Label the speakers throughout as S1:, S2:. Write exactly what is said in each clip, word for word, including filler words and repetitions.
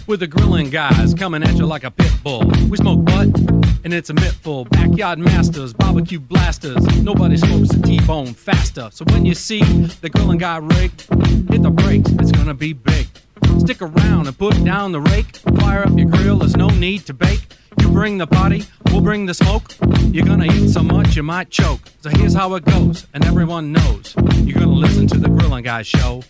S1: with the grilling guys coming at you like a pit bull. We smoke butt, and it's a mittful. Backyard masters, barbecue blasters. Nobody smokes a T-bone faster. So when you see the grilling guy rig, hit the brakes, it's gonna be big. Stick around and put down the rake. Fire up your grill, there's no need to bake. You bring the body, we'll bring the smoke. You're gonna eat so much you might choke. So here's how it goes, and everyone knows. You're gonna listen to the Grilling Guys show.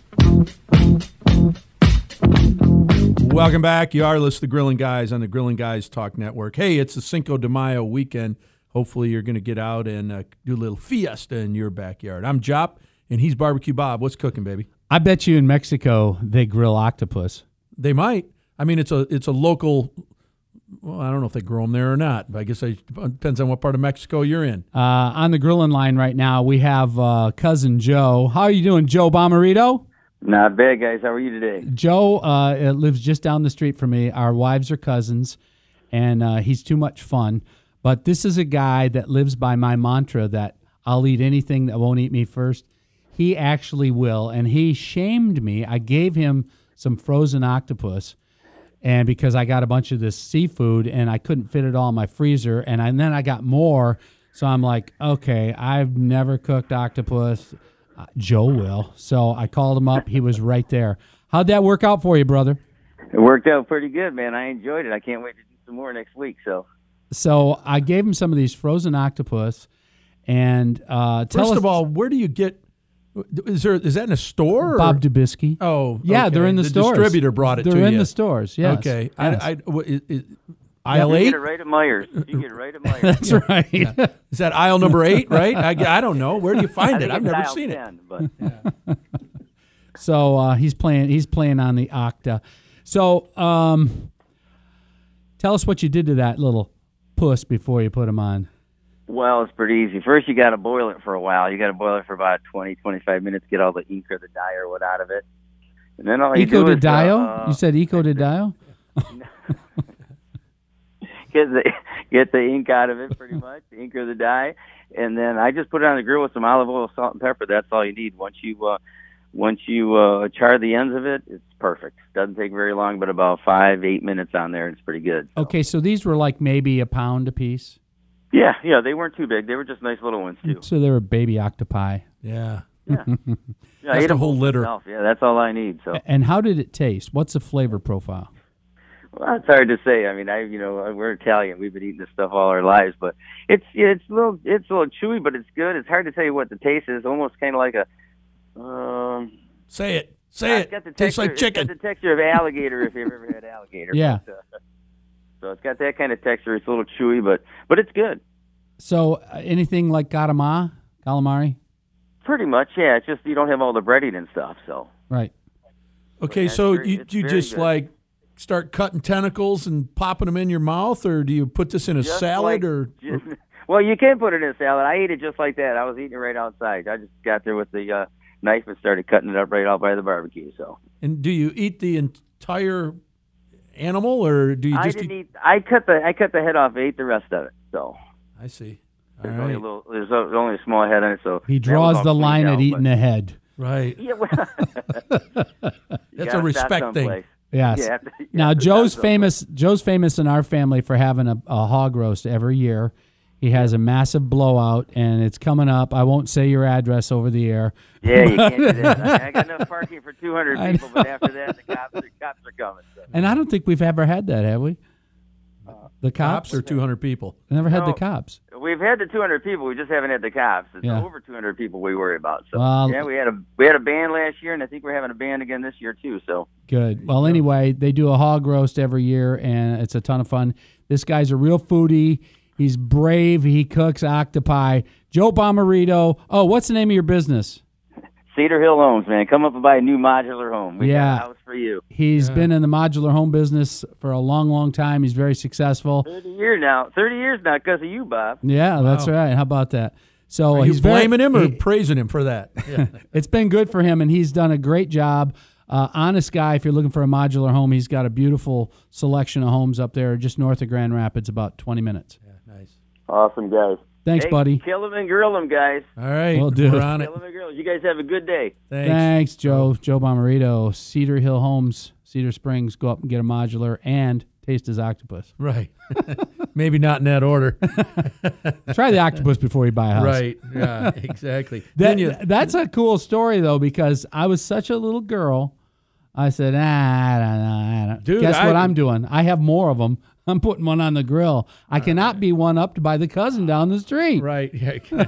S2: Welcome back. You are listening to the Grilling Guys on the Grilling Guys Talk Network. Hey, it's the Cinco de Mayo weekend. Hopefully you're going to get out and uh, do a little fiesta in your backyard. I'm Jop, and he's Barbecue Bob. What's cooking, baby?
S3: I bet you in Mexico they grill octopus.
S2: They might. I mean, it's a it's a local. Well, I don't know if they grow them there or not, but I guess it depends on what part of Mexico you're in.
S3: Uh, on the grilling line right now, we have uh, cousin Joe. How are you doing, Joe Bomarito?
S4: Not bad, guys. How are you today?
S3: Joe uh, lives just down the street from me. Our wives are cousins, and uh, he's too much fun. But this is a guy that lives by my mantra that I'll eat anything that won't eat me first. He actually will, and he shamed me. I gave him some frozen octopus, and because I got a bunch of this seafood, and I couldn't fit it all in my freezer, and, I, and then I got more, so I'm like, okay, I've never cooked octopus. Uh, Joe will. So I called him up. He was right there. How'd that work out for you, brother?
S4: It worked out pretty good, man. I enjoyed it. I can't wait to do some more next week. So,
S3: so I gave him some of these frozen octopus, and uh, tell
S2: First
S3: us,
S2: of all, where do you get? Is there is that in a store? Or?
S3: Bob Dubisky.
S2: Oh,
S3: yeah,
S2: okay.
S3: they're in the,
S2: the
S3: stores.
S2: Distributor brought it
S3: they're
S2: to you.
S3: They're in the stores. Yes.
S2: Okay.
S3: Yes.
S2: I, I, what, is, is, aisle
S4: you
S2: eight.
S4: get it right at Myers. You get it right at Myers.
S3: That's
S4: yeah.
S3: right.
S2: Yeah. Is that aisle number eight? Right? I, I don't know. Where do you find it? I've never
S4: aisle
S2: seen
S4: ten,
S2: it.
S4: But,
S2: yeah.
S3: So uh, he's playing. He's playing on the Octa. So um, tell us what you did to that little puss before you put him on.
S4: Well, it's pretty easy. First, you got to boil it for a while. You got to boil it for about twenty, twenty-five minutes, get all the ink or the dye or what out of it. And then all you
S3: Eco
S4: do
S3: de
S4: is,
S3: Dio?
S4: uh,
S3: You said Eco de Dio?
S4: get the get the ink out of it, pretty much, the ink or the dye, and then I just put it on the grill with some olive oil, salt, and pepper. That's all you need. Once you uh, once you uh, char the ends of it, it's perfect. Doesn't take very long, but about five, eight minutes on there, and it's pretty good. So.
S3: Okay, so these were like maybe a pound a piece?
S4: Yeah, yeah, they weren't too big. They were just nice little ones too.
S3: So they were baby octopi.
S2: Yeah.
S4: Yeah, yeah
S2: that's the whole litter.
S4: Myself. Yeah, that's all I need. So.
S3: And how did it taste? What's the flavor profile?
S4: Well, it's hard to say. I mean, I you know we're Italian. We've been eating this stuff all our lives, but it's it's a little it's a little chewy, but it's good. It's hard to tell you what the taste is. Almost kind of like a. Um,
S2: Say it. Say it. Tastes
S4: texture,
S2: like chicken.
S4: It's got the texture of alligator if you've ever had alligator.
S3: Yeah.
S4: But, uh, so it's got that kind of texture. It's a little chewy, but but it's good.
S3: So uh, anything like garama, calamari?
S4: Pretty much, yeah. It's just you don't have all the breading and stuff. So.
S3: Right.
S2: Okay,
S4: yeah,
S2: so
S4: very,
S2: you you
S4: very
S2: just
S4: good.
S2: like start cutting tentacles and popping them in your mouth, or do you put this in a
S4: Just
S2: salad,
S4: like-
S2: or,
S4: just-
S2: or
S4: well, you can put it in a salad. I ate it just like that. I was eating it right outside. I just got there with the uh, knife and started cutting it up right out by the barbecue. So.
S2: and do you eat the entire animal, or do you
S4: I
S2: just
S4: didn't
S2: eat?
S4: eat. I cut the I cut the head off. Ate the rest of it. So
S2: I see. All
S4: there's only a
S2: right.
S4: little. There's o- only a small head on it. So
S3: He
S4: that was
S3: draws
S4: all
S3: the
S4: cleaned
S3: line
S4: out,
S3: at
S4: but-
S3: eating the head.
S2: Right.
S4: Yeah, well,
S2: That's a
S4: gotta
S2: respect
S4: stop
S2: thing.
S4: someplace.
S3: Yes.
S4: You have to- you
S3: Now
S4: have to
S3: Joe's
S4: stop
S3: famous. Joe's famous in our family for having a, a hog roast every year. He has a massive blowout, and it's coming up. I won't say your address over the air.
S4: someplace. Yeah, you can't do that. I, I got enough parking for two hundred
S3: I
S4: people, but after that, the cops are, cops are coming. So.
S3: And I don't think we've ever had that, have we? The cops?
S2: Cops or two hundred people?
S3: Never had the
S4: No.
S3: cops.
S4: We've had the two hundred people. We just haven't had the cops. It's
S3: Yeah.
S4: over two hundred people we worry about. So
S3: Well-
S4: yeah, we had a we had a band last year, and I think we're having a band again this year too. So
S3: Good. Well, anyway, they do a hog roast every year, and it's a ton of fun. This guy's a real foodie. He's brave. He cooks octopi. Joe Bomarito. Oh, what's the name of your business?
S4: Cedar Hill Homes, man, come up and buy a new modular home. We
S3: Yeah.
S4: got a house for you.
S3: He's
S2: Yeah.
S3: been in the modular home business for a long, long time. He's very successful.
S4: Thirty years now. Thirty years now, because of you, Bob.
S3: Yeah, that's
S2: Wow.
S3: right. How about that? So
S2: Are you
S3: he's very-
S2: blaming him or
S3: he-
S2: praising him for that? Yeah.
S3: it's been good for him, and he's done a great job. Uh, honest guy, if you're looking for a modular home, he's got a beautiful selection of homes up there just north of Grand Rapids, about twenty minutes.
S2: Yeah, nice.
S4: Awesome, guys.
S3: Thanks,
S4: hey,
S3: buddy.
S4: Kill them and grill them, guys.
S2: All right,
S3: Will do.
S2: we're on it.
S4: Kill them and grill 'em. You guys have a good day.
S2: Thanks.
S3: Thanks, Joe. Joe Bomarito, Cedar Hill Homes, Cedar Springs, go up and get a modular and taste his octopus.
S2: Right. Maybe not in that order.
S3: Try the octopus before you buy a house.
S2: Right. Yeah, exactly.
S3: That,
S2: Then you,
S3: that's a cool story, though, because I was such a little girl. I said, ah, I don't know, I don't.
S2: Dude,
S3: Guess
S2: I-
S3: what I'm doing? I have more of them. I'm putting one on the grill. I cannot be one-upped by the cousin down the street.
S2: right. Yeah.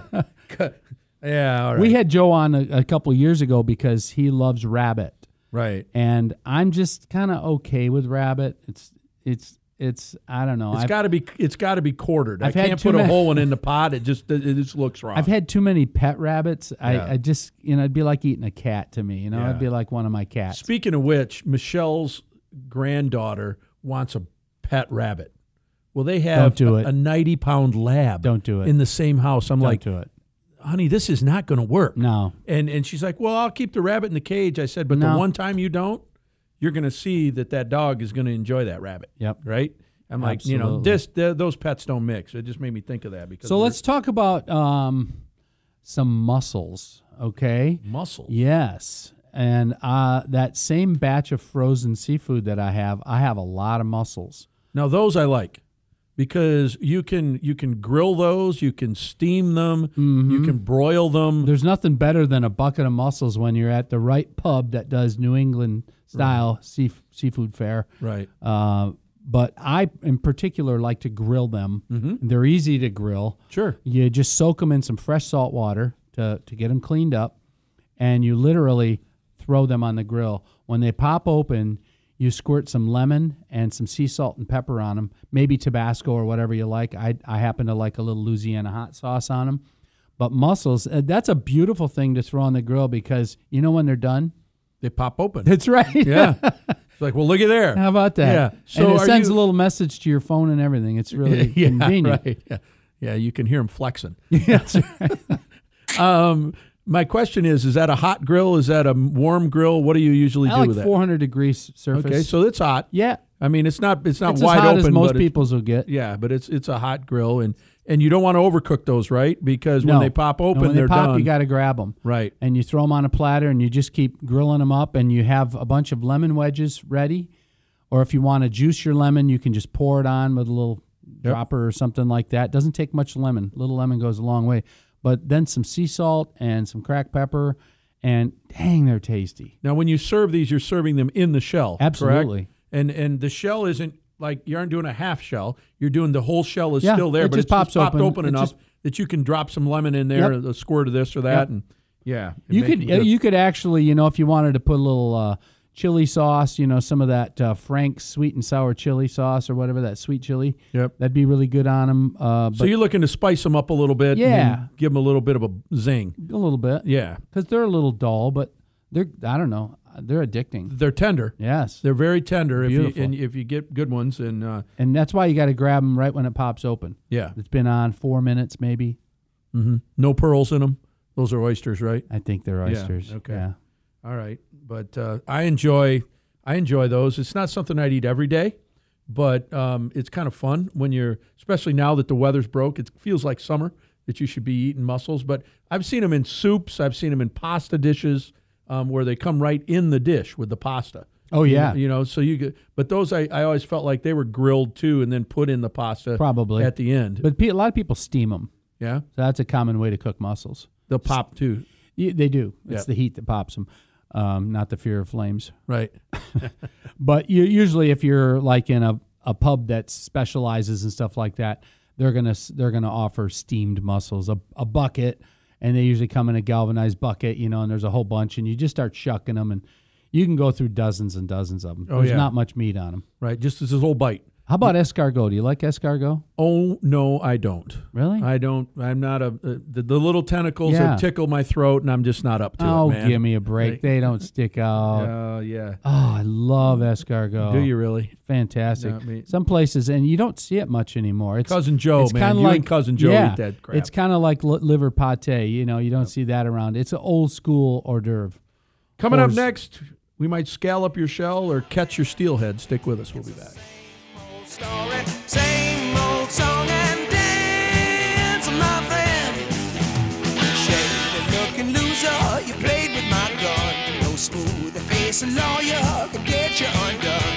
S2: yeah, all right.
S3: We had Joe on a, a couple years ago because he loves rabbit.
S2: right.
S3: And I'm just kind of okay with rabbit. It's, it's, it's, I don't know.
S2: It's
S3: I've,
S2: got to be it's got to be quartered.
S3: I've
S2: I
S3: had
S2: can't
S3: too
S2: put a
S3: many-
S2: hole one in the pot. It just it just looks wrong.
S3: I've had too many pet rabbits.
S2: Yeah.
S3: I, I just, you know, it'd be like eating a cat to me. You know,
S2: Yeah.
S3: it'd be like one of my cats.
S2: Speaking of which, Michelle's granddaughter wants a pet rabbit. Well, they have
S3: Don't do
S2: a,
S3: it.
S2: a ninety pound lab
S3: Don't do it.
S2: in the same house. I'm
S3: Don't
S2: like,
S3: do it.
S2: honey, this is not going to work.
S3: No.
S2: And and she's like, well, I'll keep the rabbit in the cage. I said, but
S3: No.
S2: the one time you don't, you're going to see that that dog is going to enjoy that rabbit.
S3: Yep.
S2: Right? I'm like, you know,
S3: Absolutely.
S2: this th- those pets don't mix. It just made me think of that because
S3: So
S2: we're-
S3: let's talk about um, some mussels, okay?
S2: muscle.
S3: Yes. And uh, that same batch of frozen seafood that I have, I have a lot of mussels.
S2: Now those I like because you can you can grill those, you can steam them, you can broil them.
S3: There's nothing better than a bucket of mussels when you're at the right pub that does New England style sea, seafood fare.
S2: Right.
S3: Uh, but I, in particular, like to grill them.
S2: Mm-hmm.
S3: They're easy to grill.
S2: Sure.
S3: You just soak them in some fresh salt water to, to get them cleaned up, and you literally throw them on the grill. When they pop open, you squirt some lemon and some sea salt and pepper on them, maybe Tabasco or whatever you like. I, I happen to like a little Louisiana hot sauce on them. But mussels, uh, that's a beautiful thing to throw on the grill because you know when they're done?
S2: They pop open.
S3: That's right.
S2: Yeah. It's like, well, look at there.
S3: How about that?
S2: Yeah. So
S3: and it
S2: are
S3: sends
S2: you-
S3: a little message to your phone and everything. It's really
S2: yeah,
S3: convenient.
S2: right. Yeah. Yeah, you can hear them flexing.
S3: That's right.
S2: Um, my question is: Is that a hot grill? Is that a warm grill? What do you usually
S3: I
S2: do
S3: like
S2: with that?
S3: four hundred degrees surface.
S2: Okay, so it's hot.
S3: yeah,
S2: I mean, it's not it's not
S3: it's
S2: wide
S3: as hot
S2: open,
S3: as most
S2: but it's-
S3: people's will get.
S2: yeah, but it's it's a hot grill, and and you don't want to overcook those, right? Because when
S3: No.
S2: they pop
S3: No,
S2: open,
S3: when
S2: they're
S3: they pop,
S2: done.
S3: you got to grab them.
S2: right.
S3: And you throw them on a platter, and you just keep grilling them up, and you have a bunch of lemon wedges ready. Or if you want to juice your lemon, you can just pour it on with a little dropper or something like that. Doesn't take much lemon. Little lemon goes a long way. But then some sea salt and some cracked pepper, and dang, they're tasty.
S2: Now, when you serve these, you're serving them in the shell. correct?
S3: Absolutely.
S2: And and the shell isn't like you aren't doing a half shell. You're doing the whole shell is
S3: Yeah,
S2: still there,
S3: it
S2: but
S3: just
S2: it's
S3: pops
S2: just popped
S3: open.
S2: open
S3: It
S2: enough
S3: just-
S2: that you can drop some lemon in there,
S3: Yep.
S2: a squirt of this or that,
S3: Yep.
S2: and yeah, and
S3: You
S2: make
S3: could
S2: them good.
S3: you could actually, you know, if you wanted to put a little uh, chili sauce, you know, some of that uh, Frank's sweet and sour chili sauce or whatever, that sweet chili.
S2: Yep.
S3: That'd be really good on them. Uh, but
S2: So you're looking to spice them up a little bit, and
S3: Yeah.
S2: then give them a little bit of a zing.
S3: a little bit.
S2: Yeah,
S3: Because they're a little dull, but they're, I don't know, they're addicting.
S2: they're tender.
S3: Yes.
S2: They're very tender if you
S3: Beautiful.
S2: and if you get good ones, and uh,
S3: And that's why you got to grab them right when it pops open.
S2: yeah,
S3: It's been on four minutes maybe.
S2: mm-hmm. No pearls in them. Those are oysters, right?
S3: I think they're
S2: Yeah,
S3: oysters.
S2: okay.
S3: Yeah.
S2: All right, but uh, I enjoy I enjoy those. It's not something I'd eat every day, but um, it's kind of fun when you're, especially now that the weather's broke. It feels like summer that you should be eating mussels. But I've seen them in soups. I've seen them in pasta dishes um, where they come right in the dish with the pasta.
S3: Oh,
S2: You
S3: yeah.
S2: know, you know, so you get, but those I, I always felt like they were grilled too and then put in the pasta
S3: Probably.
S2: at the end.
S3: But pe- a lot of people steam them.
S2: yeah,
S3: So that's a common way to cook mussels.
S2: they'll pop too.
S3: Yeah, they do. It's
S2: Yeah.
S3: the heat that pops them, um, not the fear of flames.
S2: Right.
S3: But you, usually, if you're like in a, a pub that specializes and stuff like that, they're gonna s- they're gonna offer steamed mussels, a, a bucket, and they usually come in a galvanized bucket, you know. And there's a whole bunch, and you just start shucking them, and you can go through dozens and dozens of them.
S2: Oh,
S3: There's
S2: yeah.
S3: not much meat on them.
S2: Right. Just as a little bite.
S3: How about escargot? Do you like escargot?
S2: Oh no, I don't.
S3: Really?
S2: I don't. I'm not a uh, the, the little tentacles
S3: Yeah.
S2: that tickle my throat, and I'm just not up to
S3: oh,
S2: it, man.
S3: give me a break.
S2: Like-
S3: They don't stick out.
S2: Oh yeah.
S3: Oh, I love escargot.
S2: Do you really?
S3: Fantastic.
S2: No, I mean-
S3: Some places, and you don't see it much anymore. It's
S2: Cousin Joe,
S3: it's
S2: man.
S3: kinda
S2: You
S3: like
S2: and Cousin Joe
S3: yeah,
S2: eat that crap.
S3: It's kind of like li- liver pate. You know, you don't see that around. It's an old school hors d'oeuvre.
S2: Coming up
S3: Horse-
S2: next, we might scallop your shell or catch your steelhead. Stick with us. We'll be back.
S5: Story, same old song and dance, my friend. Shady looking loser, you played with my gun. No smooth face, a lawyer could get get you undone.